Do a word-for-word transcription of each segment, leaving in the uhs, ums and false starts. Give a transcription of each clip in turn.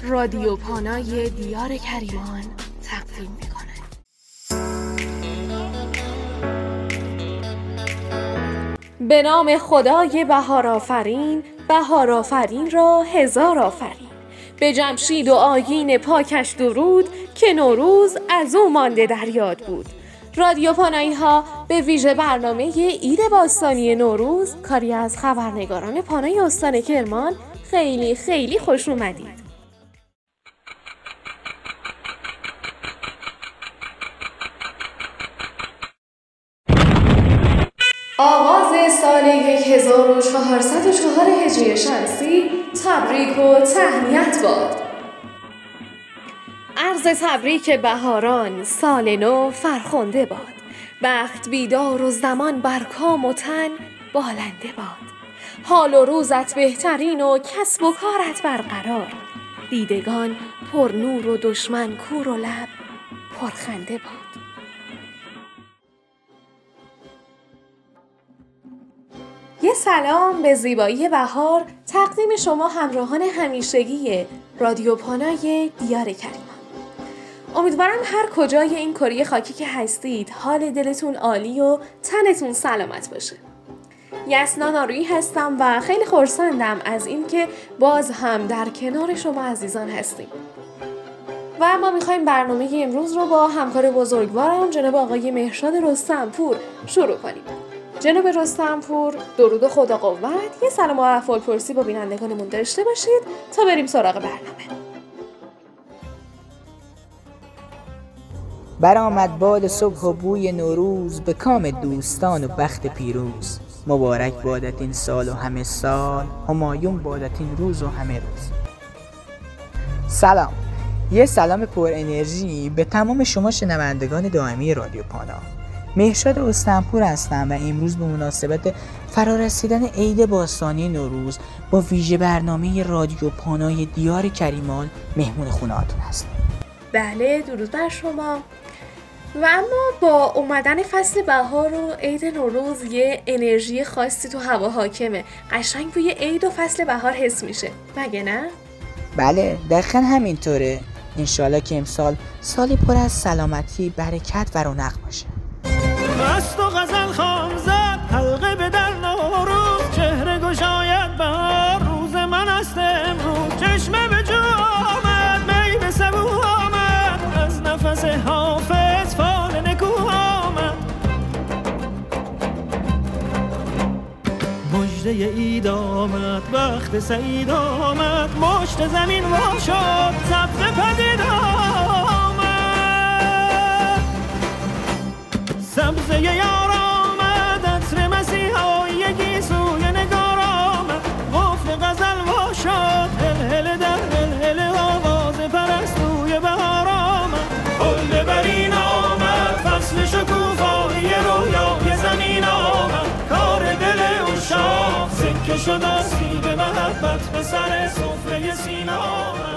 رادیو پانای دیار کریمان تقدیم میکنه. به نام خدای بهار آفرین، بهار آفرین را هزار آفرین. به جمشید و آیین پاکش درود، که نوروز از او مانده در یاد بود. رادیو پانایی ها به ویژه برنامه عید باستانی نوروز کاری از خبرنگاران پانای استان کرمان خیلی خیلی خوش اومدید. آغاز سال هزار و چهارصد و چهار هجری شمسی تبریک و تهنیت باد. عرض تبریک بهاران، سال نو فرخنده باد. بخت بیدار و زمان بر کام و تن بالنده باد. حال و روزت بهترین و کسب و کارت برقرار. دیدگان پر نور و دشمن کور و لب پرخنده باد. یه سلام به زیبایی بهار تقدیم شما همراهان همیشگی رادیو پانای دیار کریمان. امیدوارم هر کجای این کره خاکی که هستید حال دلتون عالی و تنتون سلامت باشه. یسنا نارویی هستم و خیلی خرسندم از این که باز هم در کنار شما عزیزان هستیم. و ما میخوایم برنامه امروز رو با همکار بزرگوارم جناب آقای مهرشاد رستمپور شروع کنیم. جناب رستمپور، درود و خدا قوت، یه سلام و احوالپرسی با بینندگانمون داشته باشید تا بریم سراغ برنامه. برآمد باد صبح و بوی نوروز، به کام دوستان و بخت پیروز. مبارک بادت این سال و همه سال، همایون بادت این روز و همه روز. سلام، یه سلام پر انرژی به تمام شما شنوندگان دائمی رادیو پانا. مهرشاد رستمپور هستم و امروز به مناسبت فرارسیدن عید باستانی نوروز با ویژه برنامه رادیو پانای دیار کریمان مهمون خونه‌هاتون هستم. بله، درود بر شما. و اما با اومدن فصل بهار و عید نوروز یه انرژی خاصی تو هوا حاکمه. قشنگ بوی عید و فصل بهار حس میشه، مگه نه؟ بله، دقیقاً همینطوره. انشالله که امسال سالی پر از سلامتی، برکت و رونق باشه. مست و غزل خام زد حلقه به در نوروز، چهره گشاید بهار روز من است امروز. چشمه به جو آمد، می به سبو آمد، از نفس حافظ فال نکو آمد. مژده عید آمد، وقت سعید آمد، مشت زمین وا شد، سبزه پدید آمد. سبزه یار آمد، عطر مسیحایی سوی نگار آمد. قفل غزل وا شد، هل هل در هل هل آواز پرستوی بهار آمد. هل برین آمد، فصل شکوفایی رویای زمین آمد. کار دل عشاق سکه شد از سیب محبت، به سر سفره سینه آمد.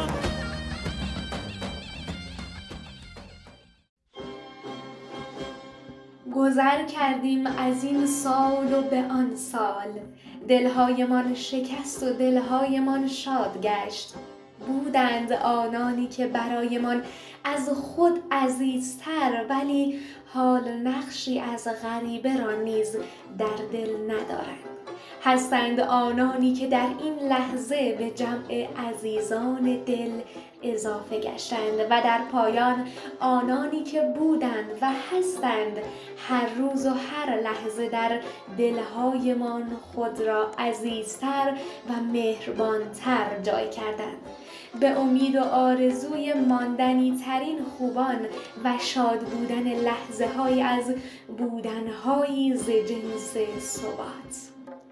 گذر کردیم از این سال و به آن سال، دلهایمان شکست و دلهایمان شاد گشت. بودند آنانی که برایمان از خود عزیزتر، ولی حال نقشی از غریبه را نیز در دل ندارند. هستند آنانی که در این لحظه به جمع عزیزان دل اضافه گشتند و در پایان آنانی که بودند و هستند هر روز و هر لحظه در دلهایمان خود را عزیزتر و مهربانتر جای کردند. به امید و آرزوی ماندنی ترین خوبان و شاد بودن لحظه های از بودنهایی ز جنس ثبات.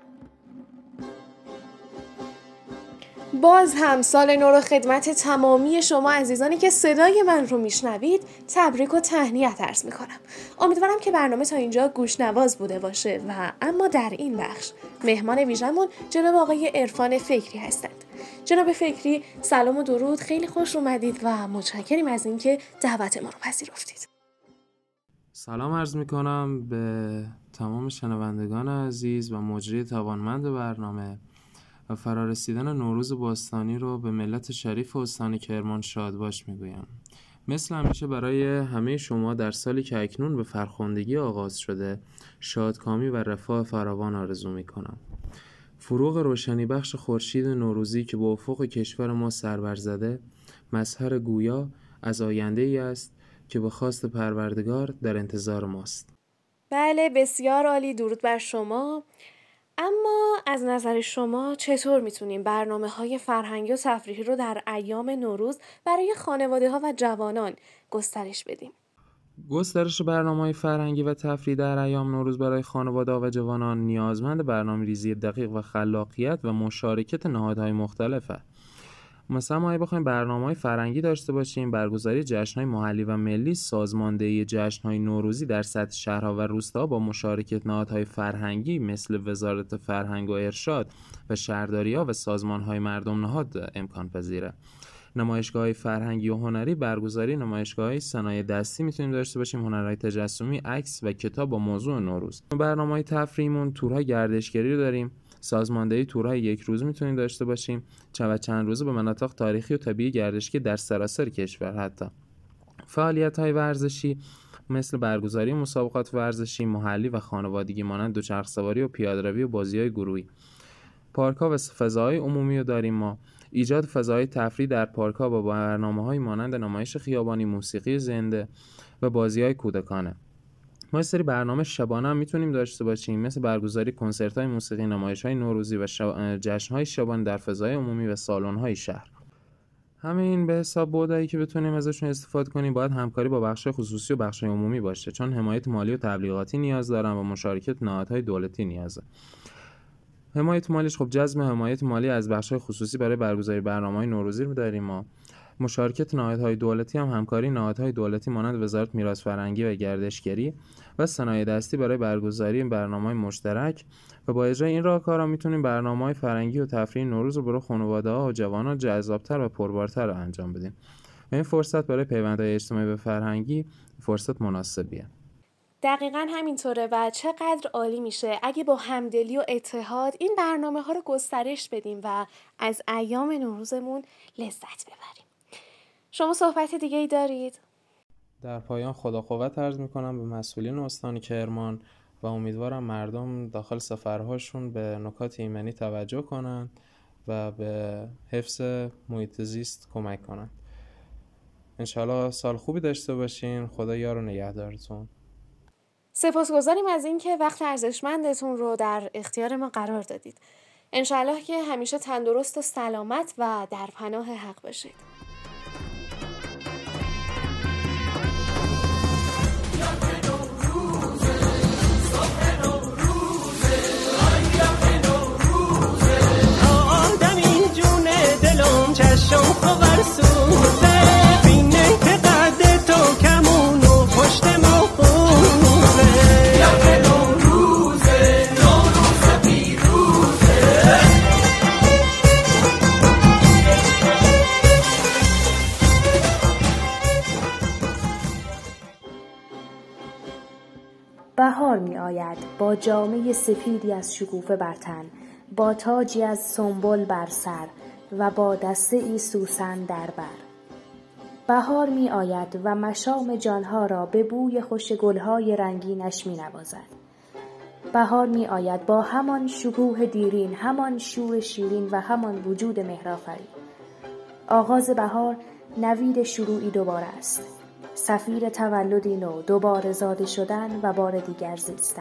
باز هم سال نو رو خدمت تمامی شما عزیزانی که صدای من رو میشنوید تبریک و تهنیت عرض میکنم. امیدوارم که برنامه تا اینجا گوشنواز بوده باشه و اما در این بخش مهمان ویژمون جناب آقای عرفان فکری هستند. جناب فکری، سلام و درود، خیلی خوش اومدید و متشکریم از اینکه دعوت ما رو پذیرفتید. سلام عرض میکنم به تمام شنوندگان عزیز و مجری توانمند برنامه و فرارسیدن نوروز باستانی رو به ملت شریف استان کرمان شادباش میگویم. مثل همیشه برای همه شما در سالی که اکنون به فرخندگی آغاز شده شادکامی و رفاه فراوان آرزو میکنم. فروغ روشنی بخش خورشید نوروزی که به افق کشور ما سربر زده، مظهر گویا از آینده ای است که به خواست پروردگار در انتظار ماست. بله، بسیار عالی، درود بر شما. اما از نظر شما چطور میتونیم برنامه‌های فرهنگی و تفریحی رو در ایام نوروز برای خانواده‌ها و جوانان گسترش بدیم؟ گسترش برنامه‌های فرهنگی و تفریحی در ایام نوروز برای خانواده‌ها و جوانان نیازمند برنامه‌ریزی دقیق و خلاقیت و مشارکت نهادهای مختلفه. مثلا ما اگه بخوایم برنامه‌های فرهنگی داشته باشیم، برگزاری جشن‌های محلی و ملی، سازماندهی جشن‌های نوروزی در سطح شهرها و روستاها با مشارکت نهادهای فرهنگی مثل وزارت فرهنگ و ارشاد و شهرداری‌ها و سازمان‌های مردم نهاد امکان پذیره. نمایشگاه‌های فرهنگی و هنری، برگزاری نمایشگاه‌های صنایع دستی میتونیم داشته باشیم، هنرهای تجسمی، عکس و کتاب با موضوع نوروز. برنامه‌های تفریحیمون تورهای گردشگری رو داریم. سازماندهی تورهای یک روز میتونیم داشته باشیم، چند چند روزه به مناطق تاریخی و طبیعی گردشی در سراسر کشور. حتی فعالیت‌های ورزشی مثل برگزاری مسابقات ورزشی محلی و خانوادگی مانند دوچرخه‌سواری و پیاده‌روی و بازی‌های گروهی. پارک‌ها و فضاهای عمومی رو داریم ما. ایجاد فضاهای تفریح در پارک‌ها با برنامه‌های مانند نمایش خیابانی، موسیقی زنده و بازی‌های کودکانه. ما یه سری برنامه شبانه هم میتونیم داشته باشیم، مثل برگزاری کنسرت‌های موسیقی، نمایش‌های نوروزی و شب... جشن‌های شبانه در فضای عمومی و سالن‌های شهر. همین به حساب بودایی که بتونیم ازشون استفاده کنیم، باید همکاری با بخش خصوصی و بخش عمومی باشه، چون حمایت مالی و تبلیغاتی نیاز دارن و مشارکت نهادهای دولتی نیازه. حمایت مالیش خب جذب حمایت مالی از بخش‌های خصوصی برای برگزاری برنامه‌های نوروزی رو داریم ما. مشارکت نهادهای دولتی هم همکاری نهادهای دولتی مانند وزارت میراث فرهنگی و گردشگری و صنایع دستی برای برگزاری برنامه‌های مشترک و با اجرای این راهکارها میتونیم برنامه‌های فرهنگی و تفریحی نوروز رو برای خانواده‌ها و جوانان جذاب‌تر و پربارتر رو انجام بدیم. و این فرصت برای پیوندهای اجتماعی و فرهنگی فرصت مناسبیه. دقیقاً همینطوره و چقدر عالی میشه اگه با همدلی و اتحاد این برنامه‌ها رو گسترش بدیم و از ایام نوروزمون لذت ببریم. شما صحبت دیگه ای دارید؟ در پایان خدا قوت عرض میکنم به مسئولین استان کرمان و امیدوارم مردم داخل سفرهاشون به نکات ایمنی توجه کنن و به حفظ محیط زیست کمک کنن. انشالله سال خوبی داشته باشین. خدا یار و نگهدارتون. سپاسگزاریم از اینکه وقت ارزشمندتون رو در اختیار ما قرار دادید. انشالله که همیشه تندرست و سلامت و در پناه حق باشید. چشم خبر سوزه بینه که قد تو کمون و پشت ما خوزه یه نوروزه نوروز پیروزه. بهار می آید با جامه سفیدی از شکوفه بر تن، با تاجی از سنبل بر سر و با دسته ای سوسن در بر. بهار می آید و مشام جانها را به بوی خوش گلهای رنگینش می نوازد. بهار می آید با همان شکوه دیرین، همان شور شیرین و همان وجود مهرآفرین. آغاز بهار نوید شروعی دوباره است. سفیر تولدی نو، دوباره زاده شدن و بار دیگر زیستن.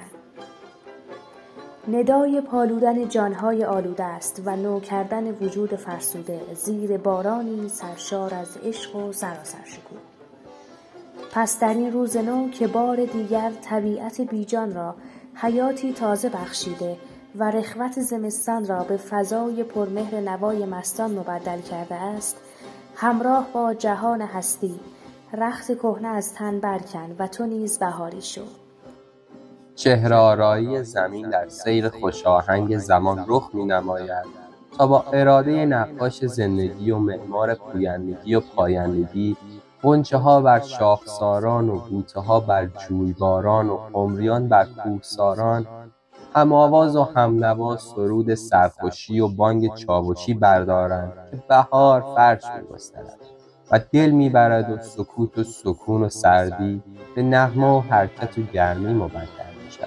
ندای پالودن جانهای آلوده است و نو کردن وجود فرسوده زیر بارانی سرشار از عشق و سراسر شکوه. پس در این روز نو که بار دیگر طبیعت بیجان را حیاتی تازه بخشیده و رخوت زمستان را به فضای پرمهر نوای مستان مبدل کرده است، همراه با جهان هستی رخت کهنه از تن برکن و تو نیز بهاری شو. چهره‌آرایی زمین در سیر خوشاهنگ زمان رخ می‌نماید تا با اراده نقاش زندگی و معمار پویندگی و پایندگی، غنچه‌ها بر شاخساران و بوته‌ها بر جویباران و قمریان بر کوهساران، هم‌آواز و همنوا سرود سرخوشی و بانگ چاوشی بردارند که بهار فرش می‌گسترد و دل می‌برد و سکوت و سکون و سردی به نغمه و حرکت و گرمی مبدل می‌شود.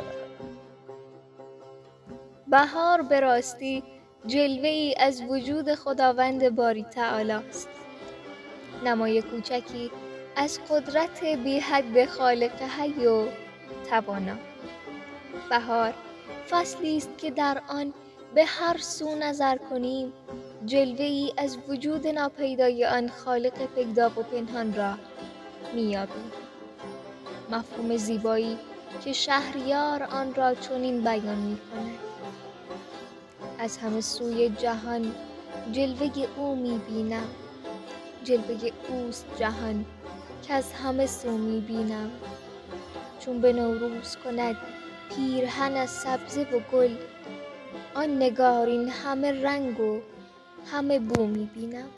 بهار به راستی جلوه‌ای از وجود خداوند باری تعالی است. نمای کوچکی از قدرت بی حد خالق حی و توانا. بهار فصلی است که در آن به هر سو نظر کنیم جلوه‌ای از وجود ناپیدای آن خالق پیدا و پنهان را می‌یابیم. مفهوم زیبایی که شهریار آن را چنین بیان می‌کند: از همه سوی جهان جلوه او می‌بینم، جلوه اوست جهان که از همه سو می‌بینم. چون به نوروز کند پیرهن از سبزه و گل، آن نگارین همه رنگ و همه بو می‌بینم.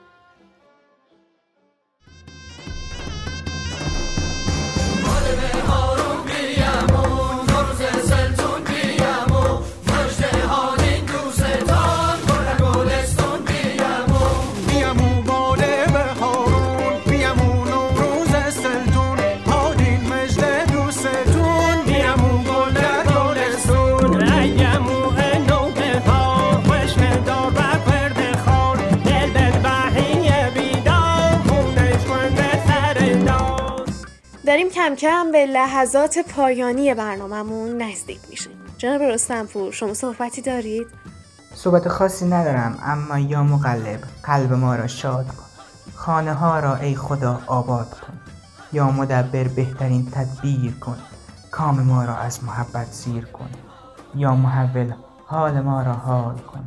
داریم کم کم به لحظات پایانی برنامه‌مون نزدیک میشیم. جناب رستم‌پور، شما صحبتی دارید؟ صحبت خاصی ندارم، اما یا مقلب قلب ما را شاد کن، خانه ها را ای خدا آباد کن، یا مدبر بهترین تدبیر کن، کام ما را از محبت سیر کن، یا محول حال ما را حال کن،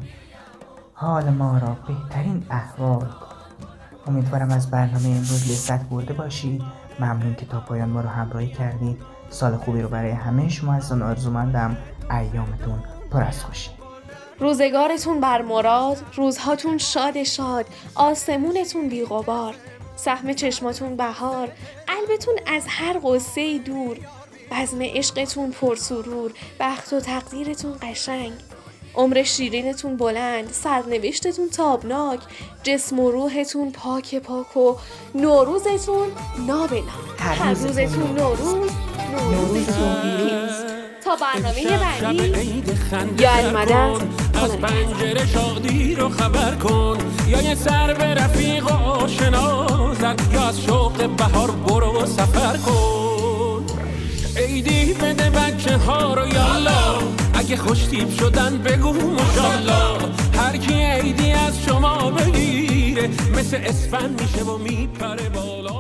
حال ما را بهترین احوال کن. امیدوارم از برنامه امروز لذت برده باشید. ممنون که تا پایان ما رو همراهی کردید. سال خوبی رو برای همه شما عزیزان آرزومندم. ایامتون پر از خوشی. روزگارتون بر مراد، روزهاتون شاد شاد، آسمونتون بی غبار، سهم چشماتون بهار، قلبتون از هر غصه‌ای دور، بزم عشقتون پرسرور، بخت و تقدیرتون قشنگ، عمر شیرینتون بلند، سرنوشتتون تابناک، جسم و روحتون پاک پاک و نوروزتون نابنا. هر روزتون نوروز، نوروزتون پیروز. تا برنامه بعدی یا المدد از پنجره شادی رو خبر کن، یا یه سر به رفیق و آشنا زد، یا از شوق بهار برو سفر کن. عیدی بده بچه ها رو یالا، اگه خوشتیپ شدن بگو ماشالله. هر کی عیدی از شما بگیره مثل اسفند میشه و میپره بالا.